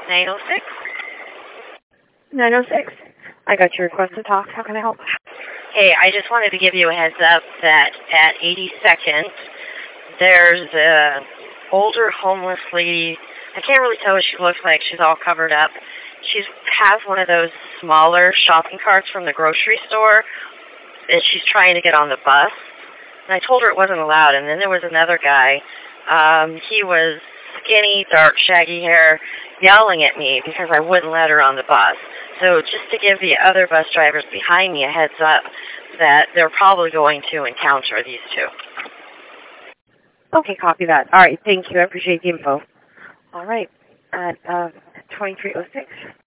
906. 906. I got your request to talk. How can I help? Hey, I just wanted to give you a heads up that at 82nd, there's a older homeless lady. I can't really tell what she looks like. She's all covered up. She has one of those smaller shopping carts from the grocery store, and she's trying to get on the bus. And I told her it wasn't allowed. And then there was another guy. He was skinny, dark, shaggy hair, yelling at me because I wouldn't let her on the bus. So just to give the other bus drivers behind me a heads up that they're probably going to encounter these two. Okay, copy that. All right, thank you. I appreciate the info. All right, at 2306.